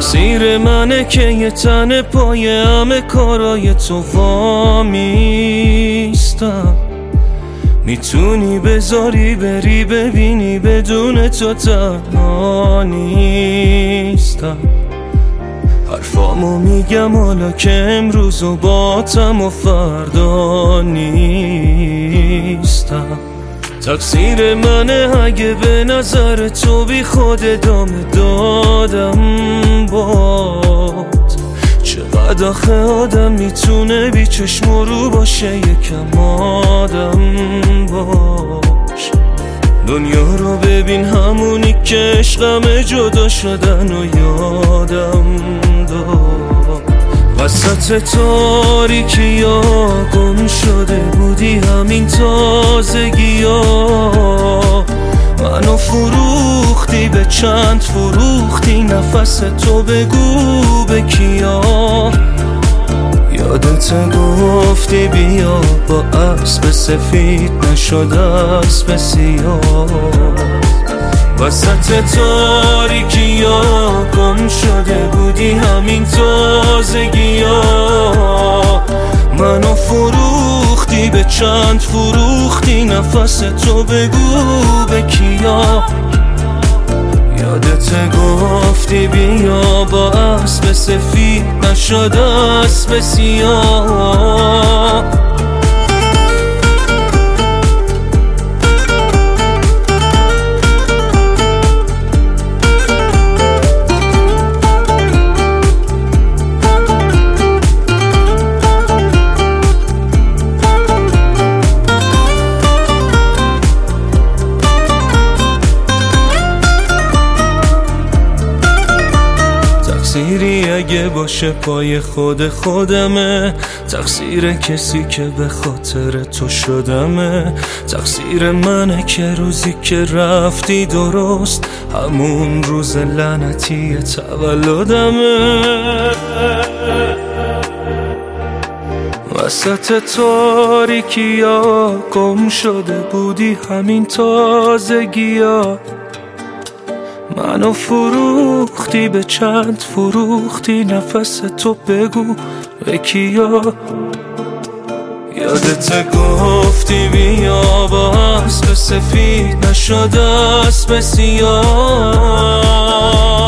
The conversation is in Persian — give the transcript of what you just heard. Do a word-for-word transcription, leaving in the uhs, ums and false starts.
تقصیر منه که یه تن پای همه کارای تو وامیستم. میتونی بذاری بری ببینی بدون تو تنها نیستم. حرفامو میگم حالا که امروز و باتم و فردا نیستم. تقصیر منه اگه به نظر تو بی خود ادامه دادم باد. چقدر آخه آدم میتونه بی چشم رو باشه یکم آدم باش. دنیا رو ببین همونی که عشقم جدا شدن و یادم داد. وسط تاریکی ها گم شده بودی همین تازگی ها. منو فروختی به چند فروختی نفس تو بگو به کیا. یادت گفتی بیا با اسب سفید نشد اسب سیاه. وسط تاریکی ها گم شده بودی همین تازگی ها. منو فروختی به چند فروختی نفس تو بگو به کیا. یادت گفتی بیا با اسب سفید نشد اسب سیاه. تقصیری اگه باشه پای خود خودمه. تقصیر کسی که به خاطر تو شدمه. تقصیر منه که روزی که رفتی درست همون روز لعنتی تولدمه. وسط تاریکی ها گم شده بودی همین تازگی ها. منو فروختی به چند فروختی نفس تو بگو به کیا. یادت گفتی بیا با اسب سفید نشد اسب سیاه.